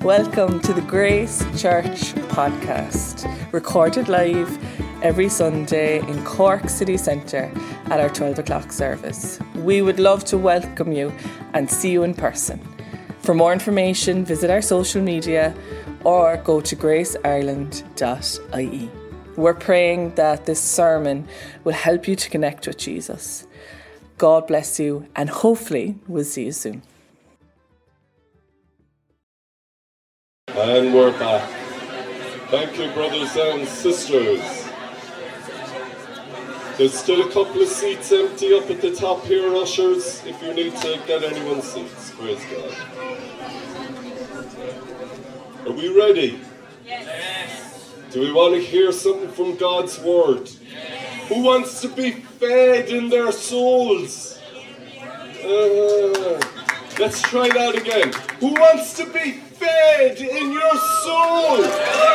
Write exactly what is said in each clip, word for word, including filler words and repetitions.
Welcome to the Grace Church podcast, recorded live every Sunday in Cork City Centre at our twelve o'clock service. We would love to welcome you and see you in person. For more information, visit our social media or go to grace ireland dot I E. We're praying that this sermon will help you to connect with Jesus. God bless you, and hopefully we'll see you soon. And we're back. Thank you, brothers and sisters. There's still a couple of seats empty up at the top here, ushers, if you need to get anyone's seats. Praise God. Are we ready? Yes. Do we want to hear something from God's Word? Yes. Who wants to be fed in their souls? Uh, let's try that again. Who wants to be fed in your soul?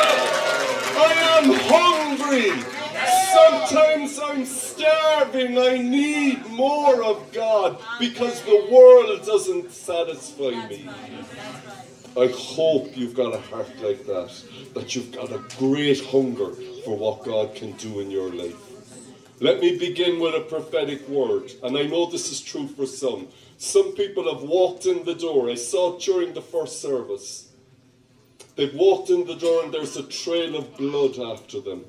I am hungry. Sometimes I'm starving. I need more of God because the world doesn't satisfy me. I hope you've got a heart like that, that you've got a great hunger for what God can do in your life. Let me begin with a prophetic word, and I know this is true for some. Some people have walked in the door. I saw it during the first service. They've walked in the door and there's a trail of blood after them.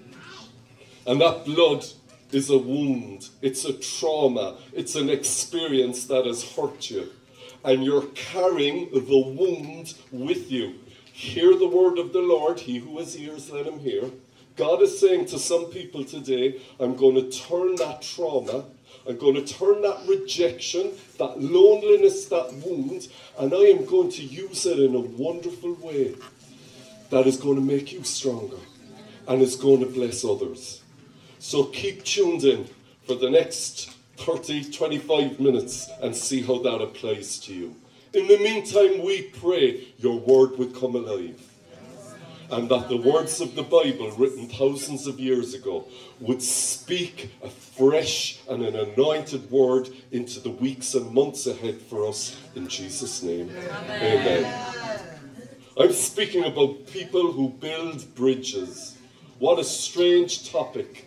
And that blood is a wound. It's a trauma. It's an experience that has hurt you. And you're carrying the wound with you. Hear the word of the Lord. He who has ears, let him hear. God is saying to some people today, I'm going to turn that trauma, I'm going to turn that rejection, that loneliness, that wound, and I am going to use it in a wonderful way that is going to make you stronger and is going to bless others. So keep tuned in for the next thirty, twenty-five minutes and see how that applies to you. In the meantime, we pray your word would come alive. And that the words of the Bible, written thousands of years ago, would speak a fresh and an anointed word into the weeks and months ahead for us, in Jesus' name. Amen. Amen. I'm speaking about people who build bridges. What a strange topic.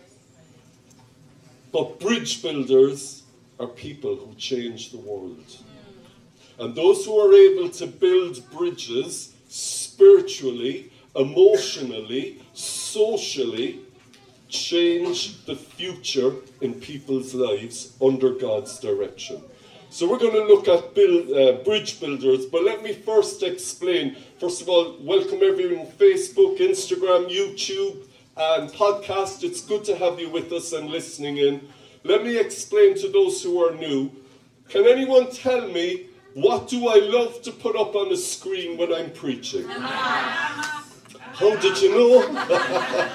But bridge builders are people who change the world. And those who are able to build bridges spiritually, emotionally, socially, change the future in people's lives under God's direction. So we're going to look at build, uh, bridge builders, but let me first explain. First of all, welcome everyone on Facebook, Instagram, YouTube, and podcast. It's good to have you with us and listening in. Let me explain to those who are new. Can anyone tell me, what do I love to put up on the screen when I'm preaching? How did you know?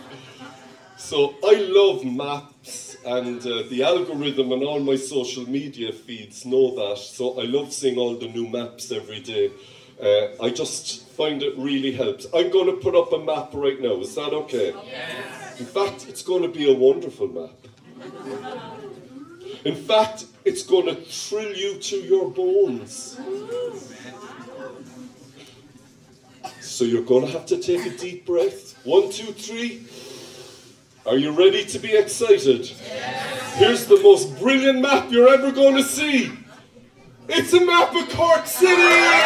So I love maps, and uh, the algorithm on all my social media feeds know that. So I love seeing all the new maps every day. Uh, I just find it really helps. I'm going to put up a map right now. Is that okay? Yes. In fact, it's going to be a wonderful map. In fact, it's going to thrill you to your bones. So you're going to have to take a deep breath. One, two, three. Are you ready to be excited? Yes. Here's the most brilliant map you're ever going to see. It's a map of Cork City!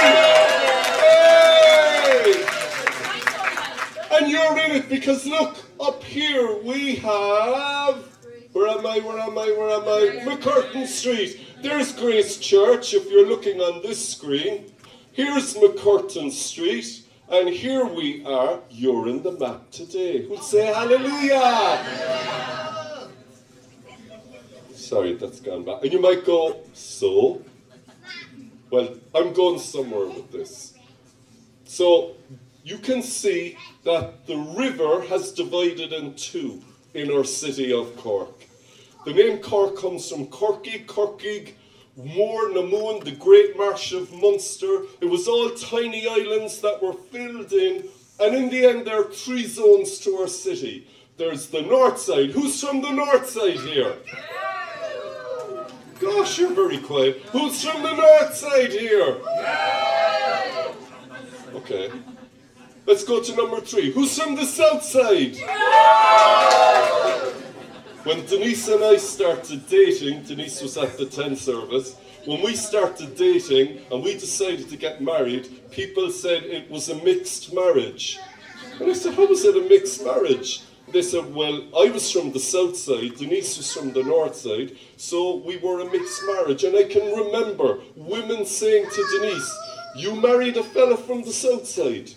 Hey! And you're in it because look, up here we have... Where am I, where am I, where am I? McCurtain Street. There's Grace Church if you're looking on this screen. Here's McCurtain Street. And here we are, you're in the map today. Who'll say hallelujah? Sorry, that's gone back. And you might go, so? Well, I'm going somewhere with this. So, you can see that the river has divided in two in our city of Cork. The name Cork comes from Corky, Corkig, Moore, Namoon, the Great Marsh of Munster. It was all tiny islands that were filled in, and in the end there are three zones to our city. There's the north side. Who's from the north side here? Gosh, you're very quiet. Who's from the north side here? Okay. Let's go to number three. Who's from the south side? When Denise and I started dating, Denise was at the ten service, when we started dating and we decided to get married, people said it was a mixed marriage. And I said, how was it a mixed marriage? They said, well, I was from the south side, Denise was from the north side, so we were a mixed marriage. And I can remember women saying to Denise, you married a fella from the south side.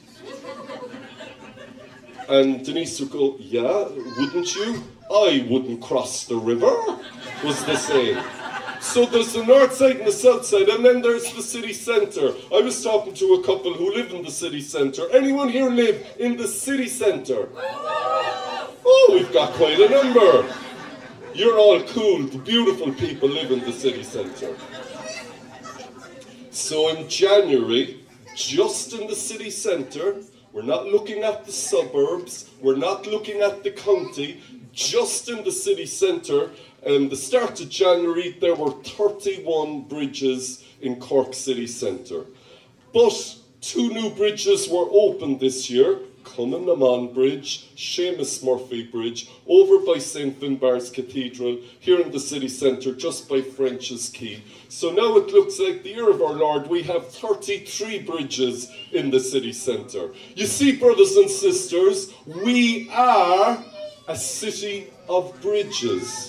And Denise would go, yeah, wouldn't you? I wouldn't cross the river, was the saying. So there's the north side and the south side, and then there's the city centre. I was talking to a couple who live in the city centre. Anyone here live in the city centre? Oh, we've got quite a number. You're all cool. The beautiful people live in the city centre. So in January, just in the city centre, we're not looking at the suburbs, we're not looking at the county, just in the city centre, and the start of January, there were thirty-one bridges in Cork city centre. But two new bridges were opened this year, Cunningham Bridge, Seamus Murphy Bridge, over by Saint Finbarr's Cathedral, here in the city centre, just by French's Quay. So now it looks like the year of our Lord, we have thirty-three bridges in the city centre. You see, brothers and sisters, we are a city of bridges.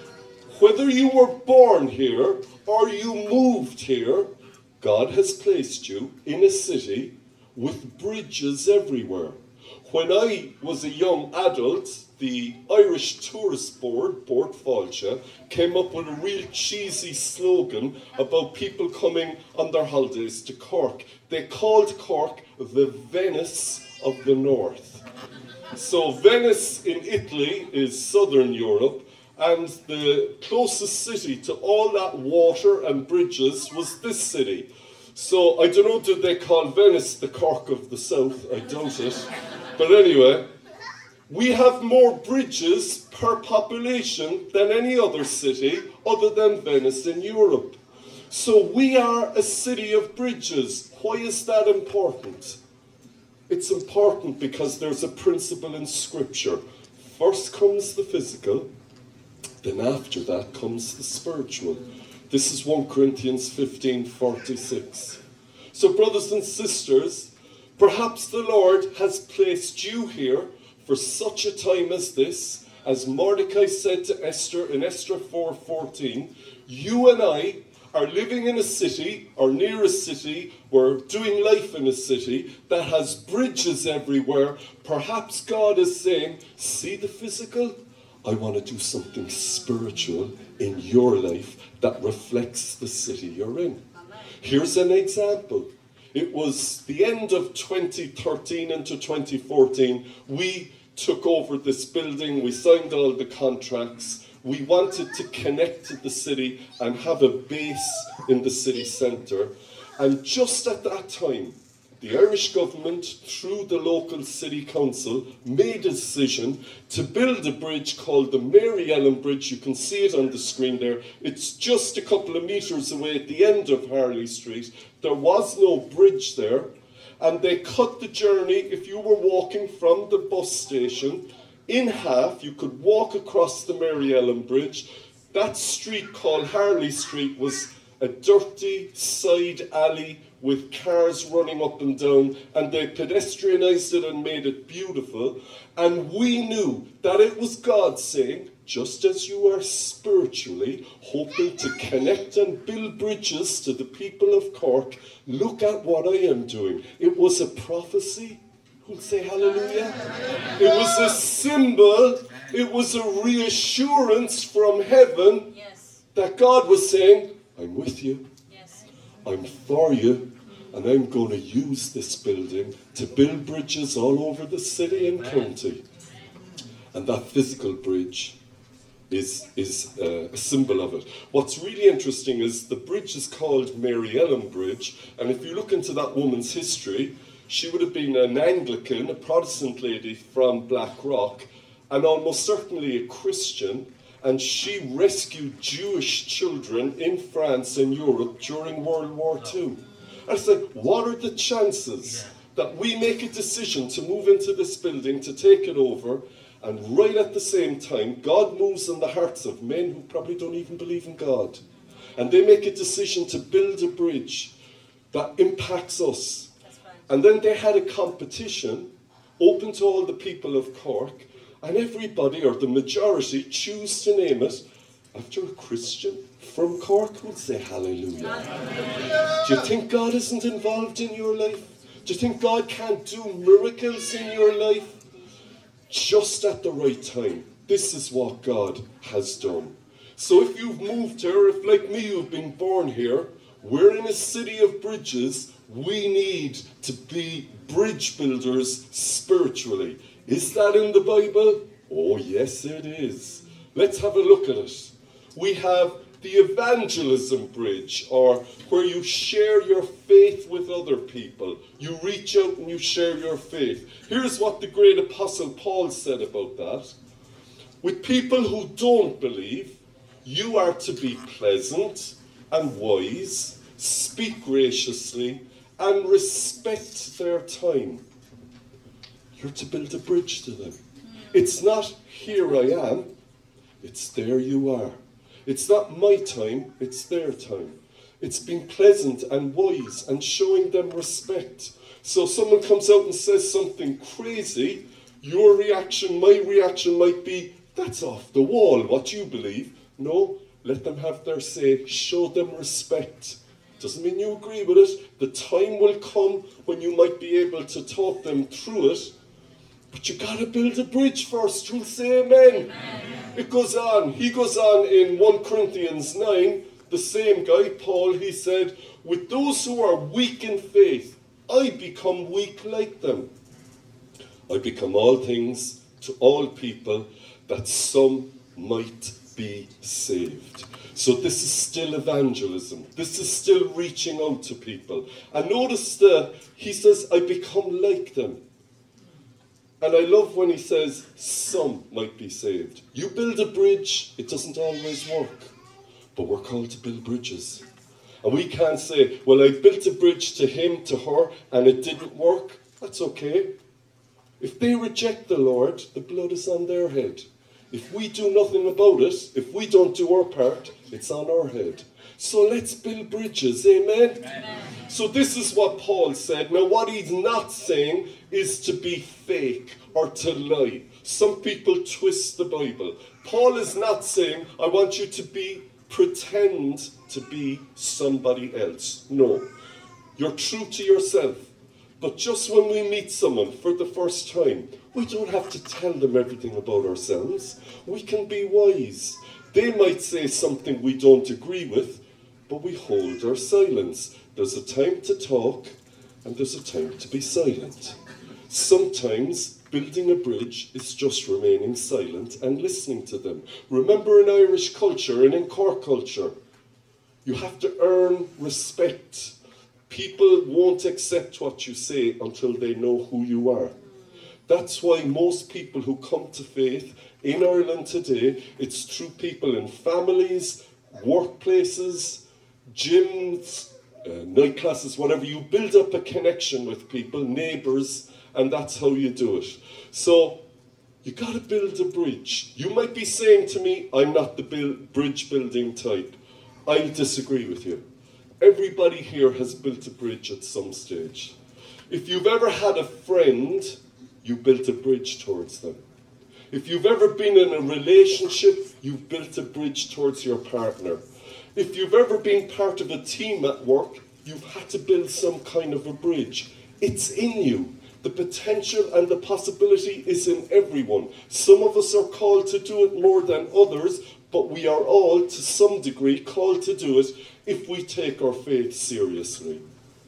Whether you were born here or you moved here, God has placed you in a city with bridges everywhere. When I was a young adult, the Irish Tourist Board, Bord Fáilte, came up with a real cheesy slogan about people coming on their holidays to Cork. They called Cork the Venice of the North. So Venice in Italy is southern Europe, and the closest city to all that water and bridges was this city. So I don't know, did they call Venice the Cork of the South? I doubt it. But anyway, we have more bridges per population than any other city other than Venice in Europe. So we are a city of bridges. Why is that important? It's important because there's a principle in Scripture. First comes the physical, then after that comes the spiritual. This is First Corinthians fifteen forty-six. So brothers and sisters, perhaps the Lord has placed you here for such a time as this. As Mordecai said to Esther in Esther four fourteen, you and I are living in a city, or near a city, we're doing life in a city that has bridges everywhere. Perhaps God is saying, see the physical? I want to do something spiritual in your life that reflects the city you're in. Here's an example. It was the end of twenty thirteen into twenty fourteen. We took over this building. We signed all the contracts. We wanted to connect to the city and have a base in the city centre. And just at that time, the Irish government, through the local city council, made a decision to build a bridge called the Mary Ellen Bridge. You can see it on the screen there. It's just a couple of metres away at the end of Harley Street. There was no bridge there. And they cut the journey, if you were walking from the bus station, in half. You could walk across the Mary Ellen Bridge. That street called Harley Street was a dirty side alley with cars running up and down, and they pedestrianised it and made it beautiful. And we knew that it was God saying, just as you are spiritually hoping to connect and build bridges to the people of Cork, look at what I am doing. It was a prophecy. Who'll say hallelujah? It was a symbol. It was a reassurance from heaven yes. that God was saying, I'm with you. Yes. I'm for you. And I'm going to use this building to build bridges all over the city and county. And that physical bridge is, is uh, a symbol of it. What's really interesting is the bridge is called Mary Ellen Bridge. And if you look into that woman's history, she would have been an Anglican, a Protestant lady from Blackrock, and almost certainly a Christian. And she rescued Jewish children in France and Europe during World War Two. And it's like, what are the chances that we make a decision to move into this building, to take it over, and right at the same time, God moves in the hearts of men who probably don't even believe in God. And they make a decision to build a bridge that impacts us. And then they had a competition open to all the people of Cork, and everybody, or the majority, choose to name it after a Christian from Cork. Who'll say hallelujah? Hallelujah. Do you think God isn't involved in your life? Do you think God can't do miracles in your life? Just at the right time. This is what God has done. So if you've moved here, if like me you've been born here, we're in a city of bridges. We need to be bridge builders spiritually. Is that in the Bible? Oh yes it is. Let's have a look at it. We have the evangelism bridge, or where you share your faith with other people. You reach out and you share your faith. Here's what the great apostle Paul said about that. With people who don't believe, you are to be pleasant and wise, speak graciously, and respect their time. You're to build a bridge to them. It's not here I am, it's there you are. It's not my time, it's their time. It's being pleasant and wise and showing them respect. So someone comes out and says something crazy, your reaction, my reaction might be, that's off the wall, what you believe. No, let them have their say, show them respect. Doesn't mean you agree with it. The time will come when you might be able to talk them through it. But you got to build a bridge first. Who'll say amen? Amen? It goes on. He goes on in First Corinthians nine, the same guy, Paul, he said, with those who are weak in faith, I become weak like them. I become all things to all people, that some might be saved. So this is still evangelism. This is still reaching out to people. And notice that he says, I become like them. And I love when he says, some might be saved. You build a bridge, it doesn't always work. But we're called to build bridges. And we can't say, well, I built a bridge to him, to her, and it didn't work. That's okay. If they reject the Lord, the blood is on their head. If we do nothing about it, if we don't do our part, it's on our head. So let's build bridges, amen? Amen. So this is what Paul said. Now what he's not saying is to be fake or to lie. Some people twist the Bible. Paul is not saying, I want you to be, pretend to be somebody else. No. You're true to yourself. But just when we meet someone for the first time, we don't have to tell them everything about ourselves. We can be wise. They might say something we don't agree with, but we hold our silence. There's a time to talk, and there's a time to be silent. Sometimes building a bridge is just remaining silent and listening to them. Remember, in Irish culture and in Cork culture, you have to earn respect. People won't accept what you say until they know who you are. That's why most people who come to faith in Ireland today, it's through people in families, workplaces, gyms, uh, night classes, whatever. You build up a connection with people, neighbours, and that's how you do it. So you got to build a bridge. You might be saying to me, I'm not the build, bridge building type. I'll disagree with you. Everybody here has built a bridge at some stage. If you've ever had a friend, you built a bridge towards them. If you've ever been in a relationship, you've built a bridge towards your partner. If you've ever been part of a team at work, you've had to build some kind of a bridge. It's in you. The potential and the possibility is in everyone. Some of us are called to do it more than others, but we are all, to some degree, called to do it if we take our faith seriously.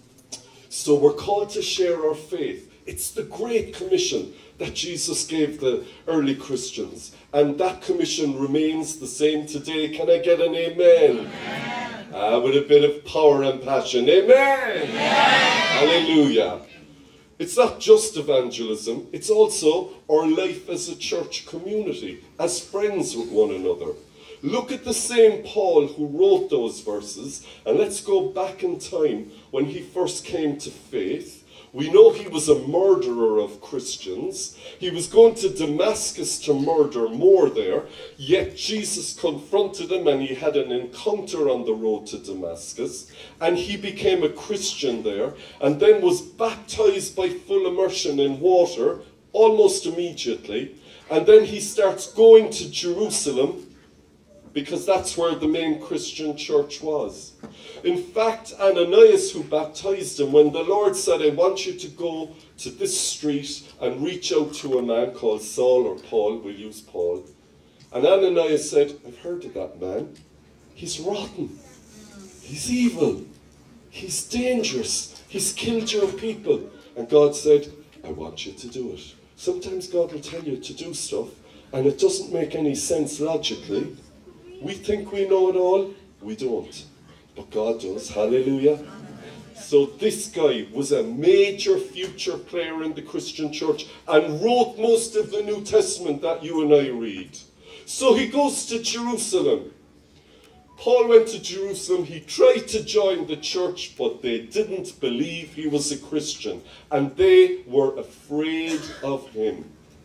So we're called to share our faith. It's the Great Commission that Jesus gave the early Christians. And that commission remains the same today. Can I get an amen? Amen. Uh, with a bit of power and passion. Amen. Amen. Hallelujah. It's not just evangelism. It's also our life as a church community, as friends with one another. Look at the same Paul who wrote those verses, and let's go back in time when he first came to faith. We know he was a murderer of Christians. He was going to Damascus to murder more there, yet Jesus confronted him and he had an encounter on the road to Damascus, and he became a Christian there, and then was baptized by full immersion in water almost immediately, and then he starts going to Jerusalem, because that's where the main Christian church was. In fact, Ananias, who baptized him, when the Lord said, I want you to go to this street and reach out to a man called Saul, or Paul, we'll use Paul. And Ananias said, I've heard of that man. He's rotten. He's evil. He's dangerous. He's killed your people. And God said, I want you to do it. Sometimes God will tell you to do stuff, and it doesn't make any sense logically. We think we know it all. We don't. But God does. Hallelujah. So this guy was a major future player in the Christian church and wrote most of the New Testament that you and I read. So he goes to Jerusalem. Paul went to Jerusalem. He tried to join the church, but they didn't believe he was a Christian. And they were afraid of him.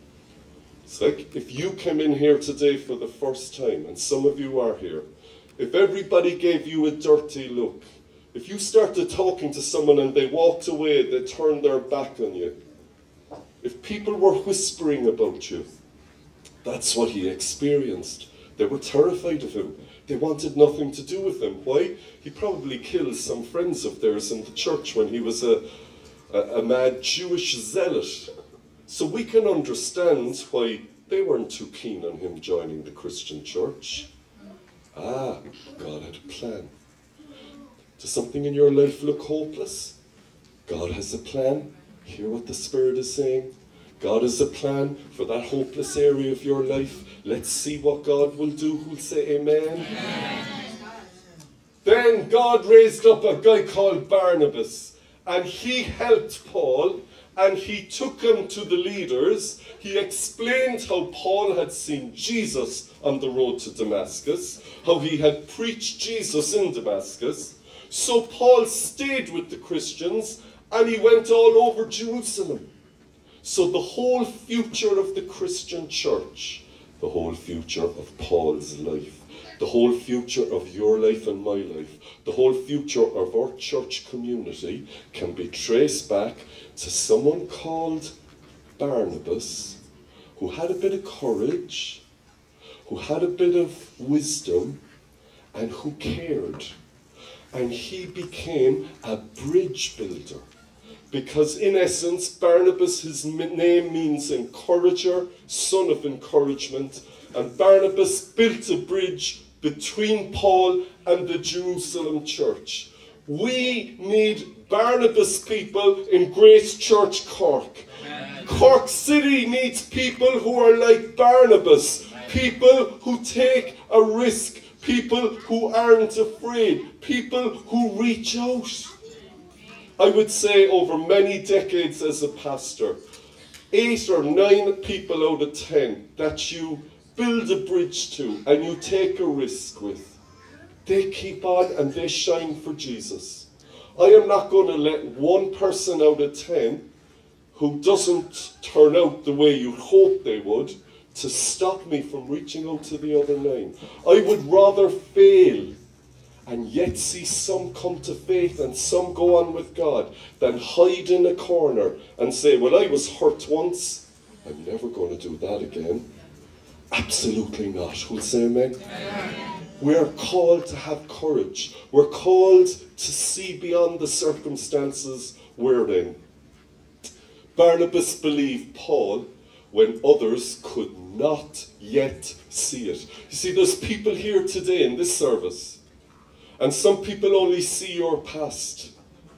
It's like if you came in here today for the first time, and some of you are here, if everybody gave you a dirty look, if you started talking to someone and they walked away, they turned their back on you, if people were whispering about you, that's what he experienced. They were terrified of him. They wanted nothing to do with him. Why? He probably killed some friends of theirs in the church when he was a, a, a mad Jewish zealot. So we can understand why they weren't too keen on him joining the Christian church. Ah, God had a plan. Does something in your life look hopeless? God has a plan. Hear what the Spirit is saying. God has a plan for that hopeless area of your life. Let's see what God will do. Who'll say amen? Amen. Then God raised up a guy called Barnabas, and he helped Paul. And he took him to the leaders. He explained how Paul had seen Jesus on the road to Damascus, how he had preached Jesus in Damascus. So Paul stayed with the Christians, and he went all over Jerusalem. So the whole future of the Christian church, the whole future of Paul's life, the whole future of your life and my life, the whole future of our church community can be traced back to someone called Barnabas, who had a bit of courage, who had a bit of wisdom, and who cared. And he became a bridge builder. Because in essence, Barnabas, his name means encourager, son of encouragement. And Barnabas built a bridge between Paul and the Jerusalem church. We need Barnabas people in Grace Church Cork. Amen. Cork City needs people who are like Barnabas. People who take a risk. People who aren't afraid. People who reach out. I would say over many decades as a pastor, eight or nine people out of ten that you build a bridge to and you take a risk with, they keep on and they shine for Jesus. I am not going to let one person out of ten who doesn't turn out the way you hope they would to stop me from reaching out to the other nine. I would rather fail and yet see some come to faith and some go on with God than hide in a corner and say, well, I was hurt once, I'm never going to do that again. Absolutely not. Who'll say amen? Amen. We're called to have courage. We're called to see beyond the circumstances we're in. Barnabas believed Paul when others could not yet see it. You see, there's people here today in this service, and some people only see your past.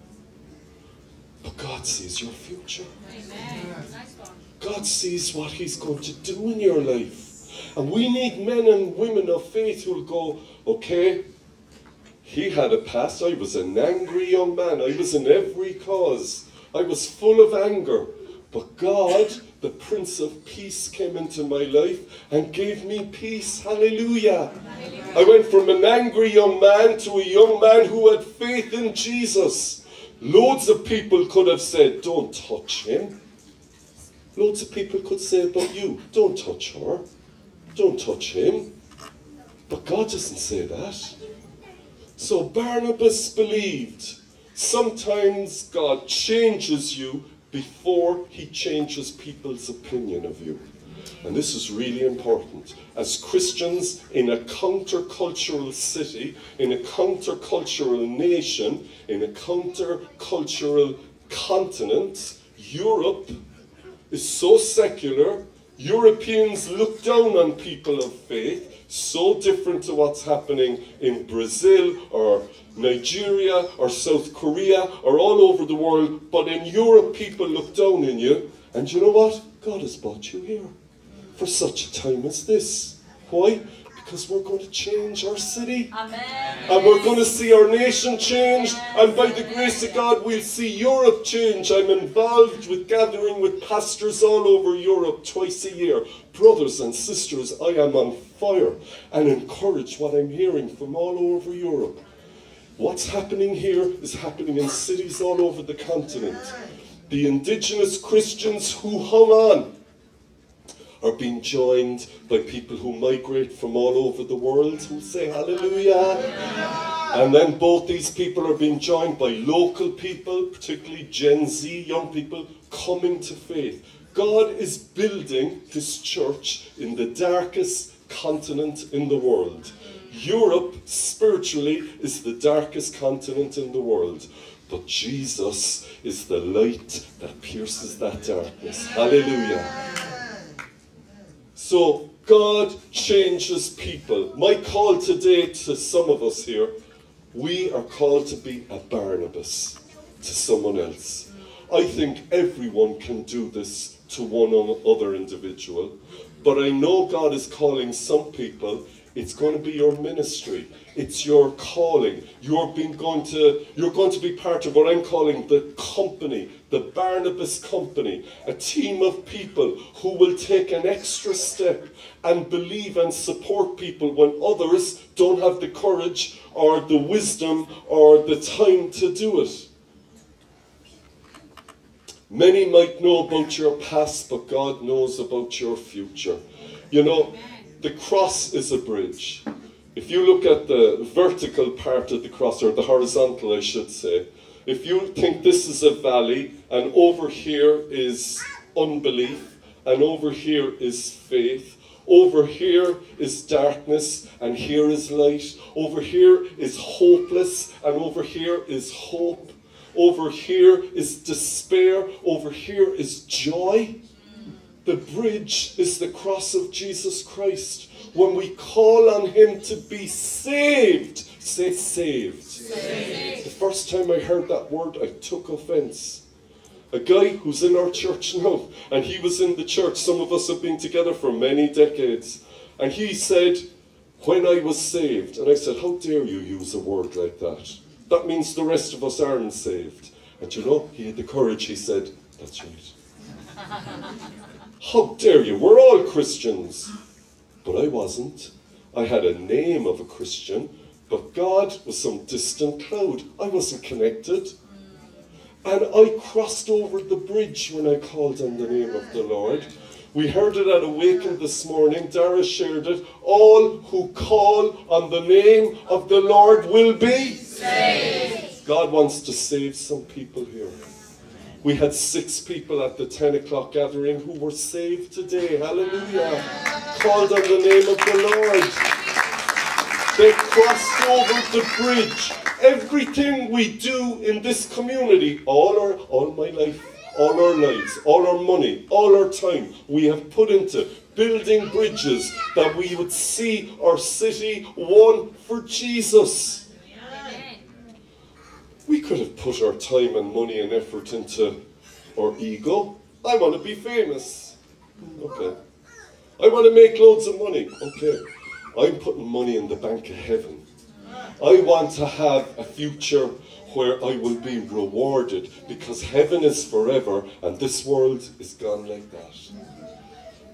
But God sees your future. Amen. God sees what He's going to do in your life. And we need men and women of faith who'll go, okay, he had a past. I was an angry young man. I was in every cause. I was full of anger. But God, the Prince of Peace, came into my life and gave me peace. Hallelujah. Hallelujah. I went from an angry young man to a young man who had faith in Jesus. Loads of people could have said, don't touch him. Loads of people could say about you, don't touch her, don't touch him. But God doesn't say that. So Barnabas believed sometimes God changes you before he changes people's opinion of you. And this is really important. As Christians in a countercultural city, in a countercultural nation, in a countercultural continent, Europe is so secular. Europeans look down on people of faith, so different to what's happening in Brazil or Nigeria or South Korea or all over the world. But in Europe, people look down on you. And you know what? God has brought you here for such a time as this. Why? Because we're going to change our city. Amen. And we're going to see our nation change. And by the grace of God, we'll see Europe change. I'm involved with gathering with pastors all over Europe twice a year. Brothers and sisters, I am on fire and encourage what I'm hearing from all over Europe. What's happening here is happening in cities all over the continent. The indigenous Christians who hung on are being joined by people who migrate from all over the world who say hallelujah. And then both these people are being joined by local people, particularly Gen Z, young people, coming to faith. God is building his church in the darkest continent in the world. Europe, spiritually, is the darkest continent in the world. But Jesus is the light that pierces that darkness. Hallelujah. So God changes people. My call today to some of us here, we are called to be a Barnabas to someone else. I think everyone can do this to one other individual, but I know God is calling some people. It's going to be your ministry. It's your calling. You're being going to, you're going to be part of what I'm calling the company, the Barnabas company, a team of people who will take an extra step and believe and support people when others don't have the courage or the wisdom or the time to do it. Many might know about your past, but God knows about your future. You know, the cross is a bridge. If you look at the vertical part of the cross, or the horizontal, I should say, if you think this is a valley, and over here is unbelief, and over here is faith, over here is darkness, and here is light, over here is hopeless, and over here is hope, over here is despair, over here is joy. The bridge is the cross of Jesus Christ. When we call on him to be saved, say saved. saved. The first time I heard that word, I took offense. A guy who's in our church now, and he was in the church, some of us have been together for many decades, and he said, when I was saved, and I said, how dare you use a word like that? That means the rest of us aren't saved. And you know, he had the courage, he said, that's right. How dare you? We're all Christians. But I wasn't. I had a name of a Christian, but God was some distant cloud. I wasn't connected. And I crossed over the bridge when I called on the name of the Lord. We heard it at Awaken this morning. Dara shared it. All who call on the name of the Lord will be saved. God wants to save some people here. We had six people at the ten o'clock gathering who were saved today. Hallelujah. Called on the name of the Lord. They crossed over the bridge. Everything we do in this community, all our, all my life, all our lives, all our money, all our time, we have put into building bridges that we would see our city won for Jesus. We could have put our time and money and effort into our ego. I want to be famous. Okay. I want to make loads of money. Okay. I'm putting money in the bank of heaven. I want to have a future where I will be rewarded because heaven is forever and this world is gone like that.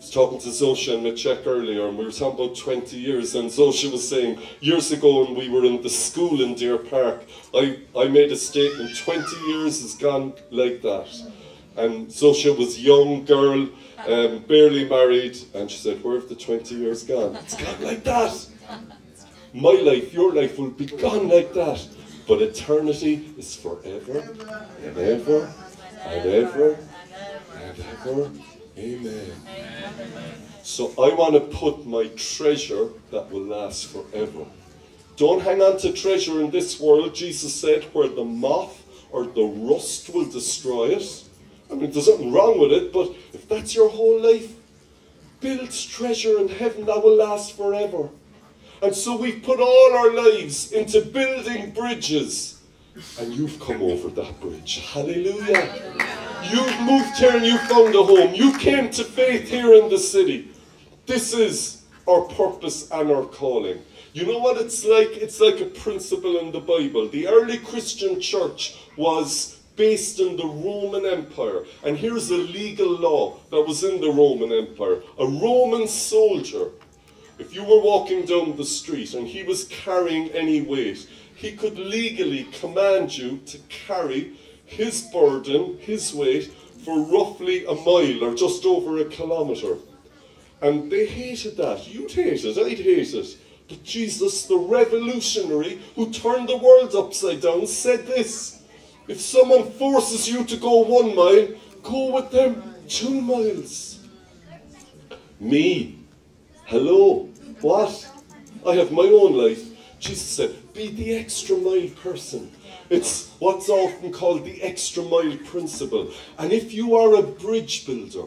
was talking to Zosha and Machek earlier, and we were talking about twenty years, and Zosha was saying, years ago when we were in the school in Deer Park, I, I made a statement, twenty years has gone like that. And Zosha was a young girl, um, barely married, and she said, where have the twenty years gone? It's gone like that. My life, your life will be gone like that. But eternity is forever and ever and ever and ever. Amen. So I want to put my treasure that will last forever. Don't hang on to treasure in this world. Jesus said, where the moth or the rust will destroy it. I mean, there's nothing wrong with it, but if that's your whole life, build treasure in heaven that will last forever. And so we've put all our lives into building bridges, and you've come over that bridge. Hallelujah. You've moved here and you found a home. You came to faith here in the city. This is our purpose and our calling. You know what it's like? It's like a principle in the Bible. The early Christian church was based in the Roman Empire. And here's a legal law that was in the Roman Empire. A Roman soldier, if you were walking down the street and he was carrying any weight, he could legally command you to carry his burden, his weight, for roughly a mile or just over a kilometre. And they hated that. You'd hate it, I'd hate it. But Jesus, the revolutionary who turned the world upside down, said this: if someone forces you to go one mile, go with them two miles. Me, hello, what? I have my own life. Jesus said, be the extra mile person. It's what's often called the extra mile principle. And if you are a bridge builder,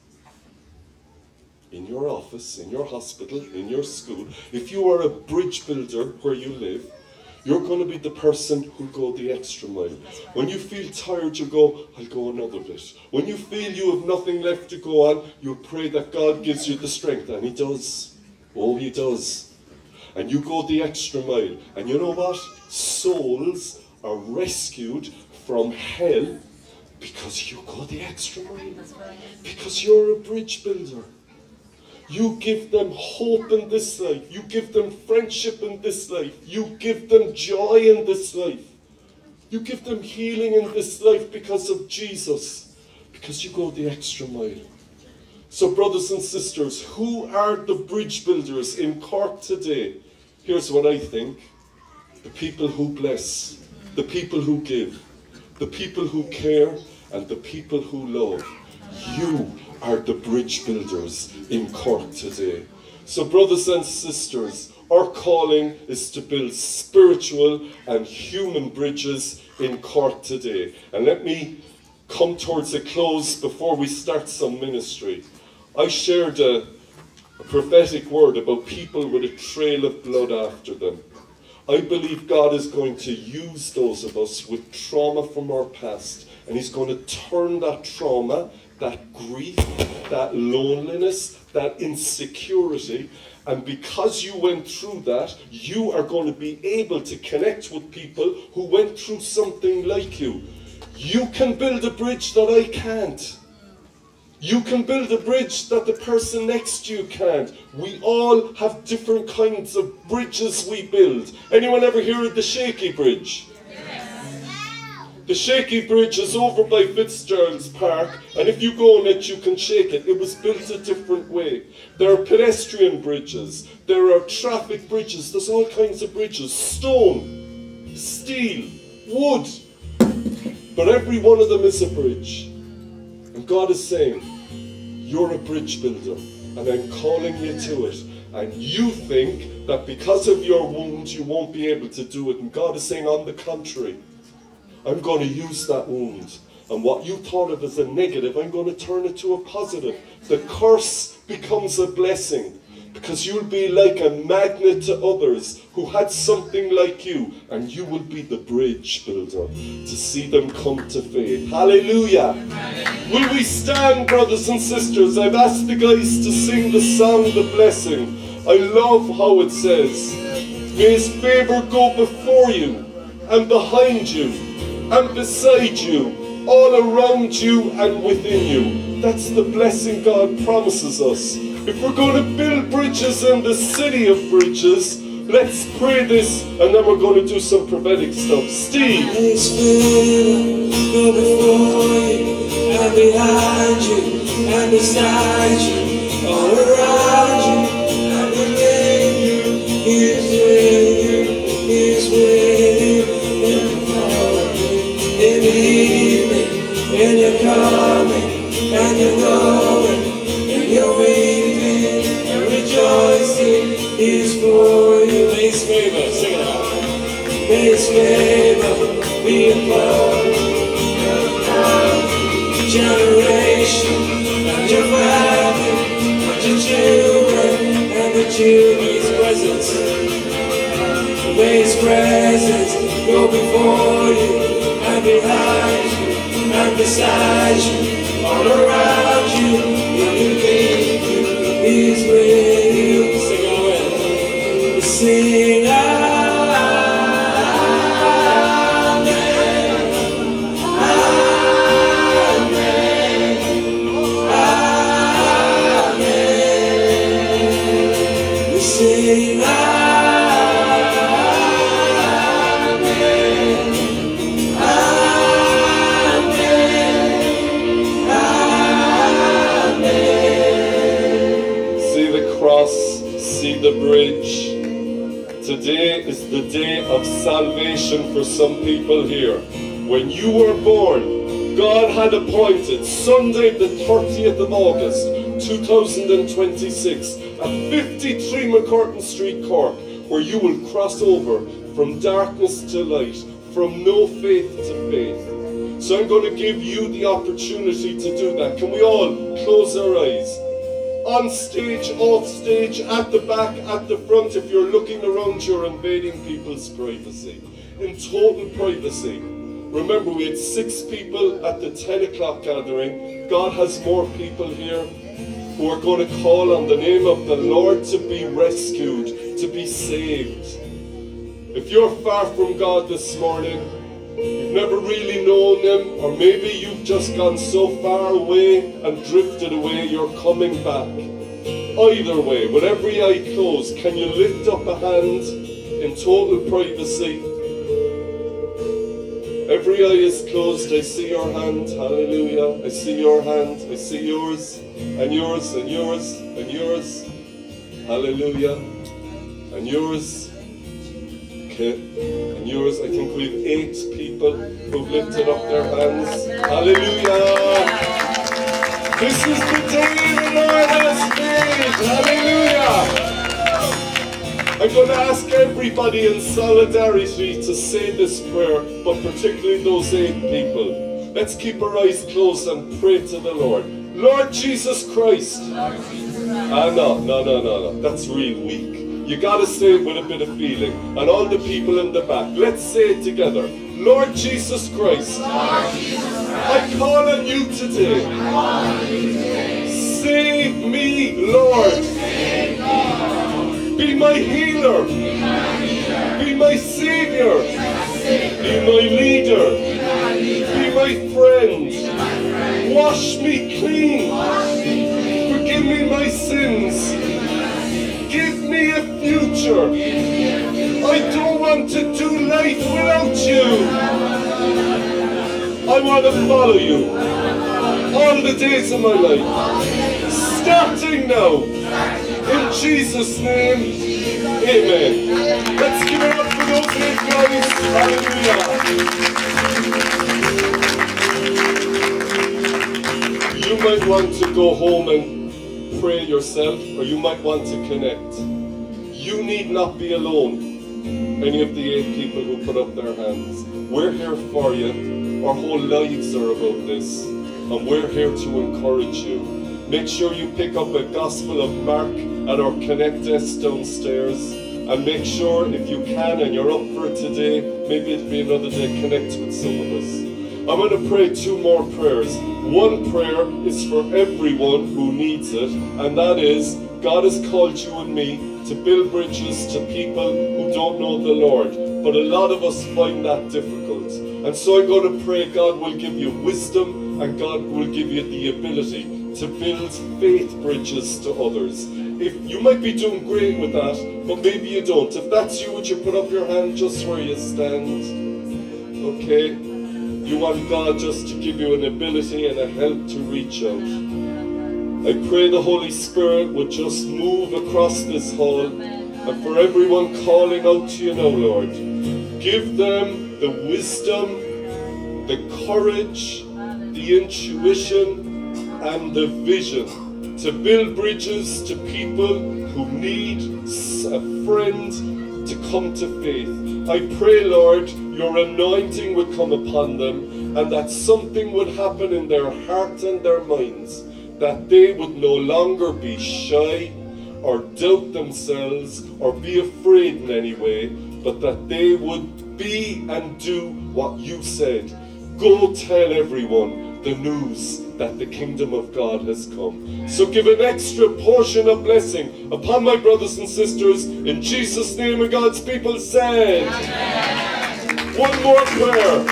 in your office, in your hospital, in your school, if you are a bridge builder where you live, you're going to be the person who go the extra mile. When you feel tired, you go, I'll go another bit. When you feel you have nothing left to go on, you pray that God gives you the strength. And he does. Oh, he does. And you go the extra mile. And you know what? Souls are rescued from hell because you go the extra mile. Because you're a bridge builder. You give them hope in this life. You give them friendship in this life. You give them joy in this life. You give them healing in this life because of Jesus. Because you go the extra mile. So brothers and sisters, who are the bridge builders in Cork today? Here's what I think. The people who bless. The people who give. The people who care. And the people who love. You are the bridge builders in Cork today. So brothers and sisters, our calling is to build spiritual and human bridges in Cork today. And let me come towards a close before we start some ministry. I shared a, a prophetic word about people with a trail of blood after them. I believe God is going to use those of us with trauma from our past, and he's going to turn that trauma, that grief, that loneliness, that insecurity, and because you went through that, you are going to be able to connect with people who went through something like you. You can build a bridge that I can't. You can build a bridge that the person next to you can't. We all have different kinds of bridges we build. Anyone ever hear of the Shaky Bridge? The Shaky Bridge is over by Fitzgerald's Park, and if you go on it, you can shake it. It was built a different way. There are pedestrian bridges, there are traffic bridges, there's all kinds of bridges. Stone, steel, wood. But every one of them is a bridge. And God is saying, you're a bridge builder, and I'm calling you to it. And you think that because of your wound, you won't be able to do it. And God is saying, on the contrary, I'm going to use that wound. And what you thought of as a negative, I'm going to turn it to a positive. The curse becomes a blessing. Because you'll be like a magnet to others who had something like you. And you will be the bridge builder to see them come to faith. Hallelujah. Will we stand, brothers and sisters? I've asked the guys to sing the song, The Blessing. I love how it says, may his favour go before you and behind you and beside you all around you and within you. That's the blessing God promises us. If we're going to build bridges in the city of bridges, let's pray this, and then we're going to do some prophetic stuff. Steve. Go before you, and behind you, and beside you, all around you, and within you. He is with you, He is with you, in the morning, in the evening, in your coming, and your going, in your weeping, and rejoicing. He is for you. May His favor, sing it out. May His favor be upon your generation, and your family, and your children, and the children's presence. May His presence go before you, and behind you, and beside you, all around you, in between you. He's with you. Sing away. Sing Amen. Amen. Amen. We sing Amen. Amen. Amen. See the cross, see the bridge. Today is the day of salvation for some people here. When you were born, God had appointed Sunday the thirtieth of August two thousand twenty-six at fifty-three McCurtain Street, Cork, where you will cross over from darkness to light, from no faith to faith. So I'm going to give you the opportunity to do that. Can we all close our eyes? On stage, off stage, at the back, at the front. If you're looking around, you're invading people's privacy. In total privacy. Remember, we had six people at the ten o'clock gathering. God has more people here who are going to call on the name of the Lord to be rescued, to be saved. If you're far from God this morning, you've never really known Him, or maybe you've just gone so far away and drifted away, you're coming back. Either way, with every eye closed, can you lift up a hand in total privacy? Every eye is closed. I see your hand. Hallelujah. I see your hand. I see yours, and yours, and yours, and yours. Hallelujah. And yours. Okay. And yours. I think we have eight people who've lifted up their hands. Hallelujah. This is the day the Lord has made. Hallelujah. I'm going to ask everybody in solidarity to say this prayer, but particularly those eight people. Let's keep our eyes closed and pray to the Lord. Lord Jesus Christ. Ah, no, no, no, no, no. That's real weak. You got to say it with a bit of feeling. And all the people in the back, let's say it together. Lord Jesus Christ. Lord Jesus Christ. I call on you today. I call on you today. Save me, Lord. Save me, Lord. Be my healer. Be my healer. Be my savior. Be my savior. Be my leader. Be my leader. Be my friend. Be my friend. Wash me clean. Wash me clean. Forgive me my sins. Give me a future. I don't want to do life without you. I want to follow you all the days of my life. Starting now. In Jesus' name. Amen. Let's give it up for those eight guys. Hallelujah. You might want to go home and pray yourself, or you might want to connect. You need not be alone. Any of the eight people who put up their hands. We're here for you. Our whole lives are about this, and we're here to encourage you. Make sure you pick up a Gospel of Mark at our Connect desk downstairs, and make sure, if you can and you're up for it today, maybe it'll be another day, connect with some of us. I'm going to pray two more prayers. One prayer is for everyone who needs it, and that is, God has called you and me to build bridges to people who don't know the Lord, but a lot of us find that difficult. And so I'm going to pray God will give you wisdom and God will give you the ability to build faith bridges to others. If you might be doing great with that, but maybe you don't. If that's you, would you put up your hand just where you stand? Okay? You want God just to give you an ability and a help to reach out. I pray the Holy Spirit would just move across this hall, and for everyone calling out to you now, Lord, give them the wisdom, the courage, the intuition, and the vision to build bridges to people who need a friend to come to faith. I pray, Lord, your anointing would come upon them and that something would happen in their heart and their minds, that they would no longer be shy or doubt themselves or be afraid in any way, but that they would be and do what you said. Go tell everyone the news that the kingdom of God has come. So give an extra portion of blessing upon my brothers and sisters in Jesus' name, and God's people said. Amen. One more prayer.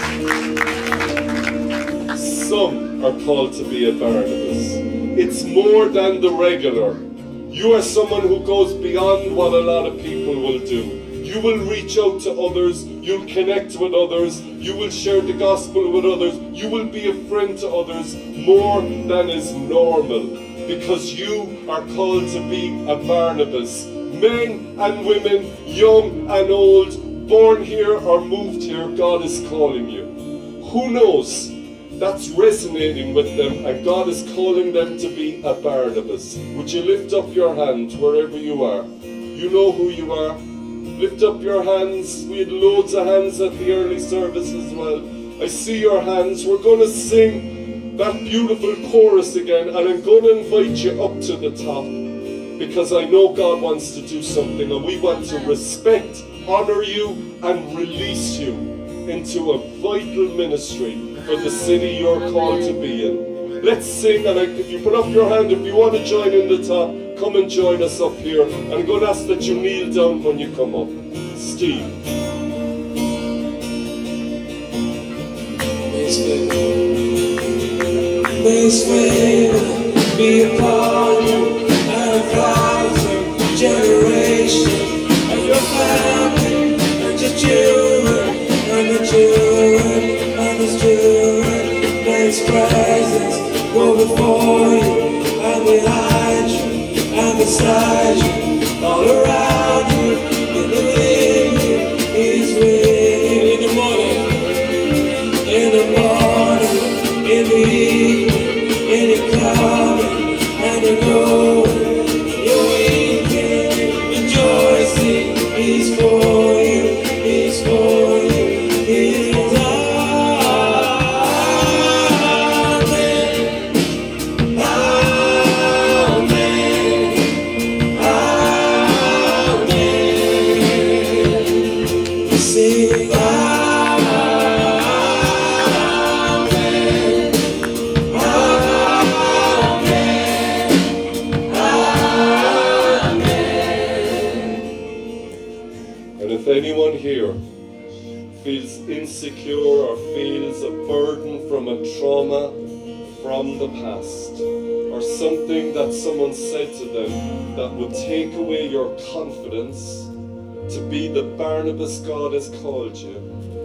Some are called to be a Barnabas. It's more than the regular. You are someone who goes beyond what a lot of people will do. You will reach out to others, you'll connect with others, you will share the gospel with others, you will be a friend to others more than is normal, because you are called to be a Barnabas. Men and women, young and old, born here or moved here, God is calling you. Who knows? That's resonating with them, and God is calling them to be a Barnabas. Would you lift up your hand wherever you are? You know who you are. Lift up your hands. We had loads of hands at the early service as well. I see your hands. We're going to sing that beautiful chorus again, and I'm going to invite you up to the top, because I know God wants to do something, and we want to respect, honor you, and release you into a vital ministry for the city you're called to be in. Let's sing, and if you put up your hand, if you want to join in the top, come and join us up here. And I'm going to ask that you kneel down when you come up. Steve. May His favor be upon you and a thousand generations, and your family, and your children, and the children, and His children. May His presence go before you and behind you and beside you, all around you, in the evening, He's with you. In the morning, in the morning, in the evening, in the coming and the going, your weekend, rejoicing, He's for you, He's for you, He's anyone here feels insecure or feels a burden from a trauma from the past, or something that someone said to them that would take away your confidence to be the Barnabas God has called you,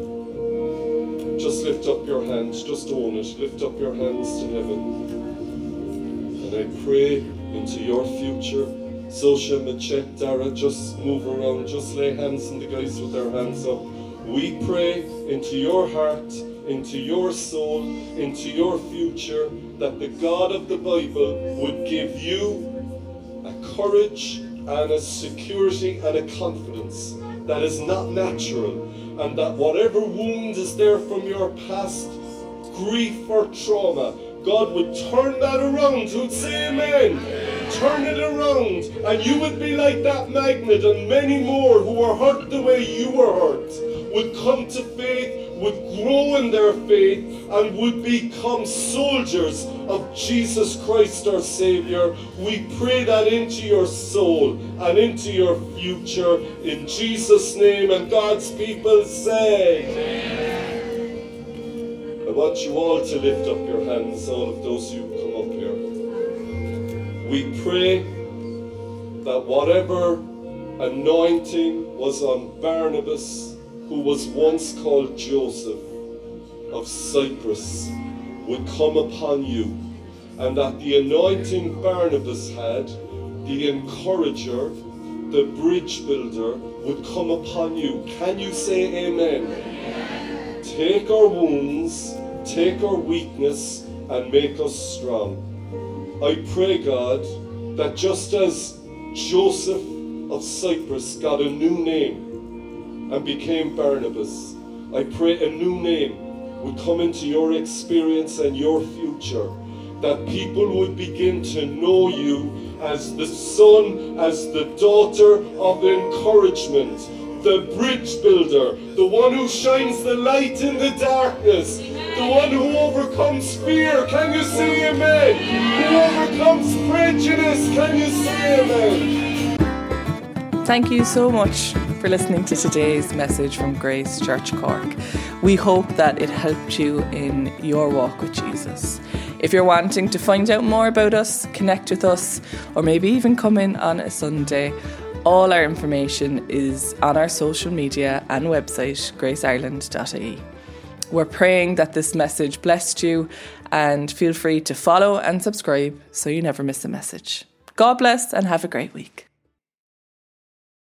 just lift up your hands, just own it, lift up your hands to heaven. And I pray into your future. Social Machette, Dara, just move around, just lay hands on the guys with their hands up. We pray into your heart, into your soul, into your future, that the God of the Bible would give you a courage and a security and a confidence that is not natural, and that whatever wound is there from your past, grief or trauma, God would turn that around. Who'd say amen? Turn it around, and you would be like that magnet, and many more who were hurt the way you were hurt would come to faith, would grow in their faith, and would become soldiers of Jesus Christ our Savior. We pray that into your soul and into your future in Jesus' name, and God's people say amen. want you all to lift up your hands, all of those who come up here. We pray that whatever anointing was on Barnabas, who was once called Joseph of Cyprus, would come upon you, and that the anointing Barnabas had, the encourager, the bridge builder, would come upon you. Can you say amen? Amen. Take our wounds, take our weakness, and make us strong. I pray, God, that just as Joseph of Cyprus got a new name and became Barnabas, I pray a new name would come into your experience and your future, that people would begin to know you as the son, as the daughter of encouragement, the bridge builder, the one who shines the light in the darkness, the one who overcomes fear. Can you say amen? Who overcomes prejudice. Can you say amen? Thank you so much for listening to today's message from Grace Church Cork. We hope that it helped you in your walk with Jesus. If you're wanting to find out more about us, connect with us, or maybe even come in on a Sunday, all our information is on our social media and website, grace ireland dot I E. We're praying that this message blessed you, and feel free to follow and subscribe so you never miss a message. God bless and have a great week.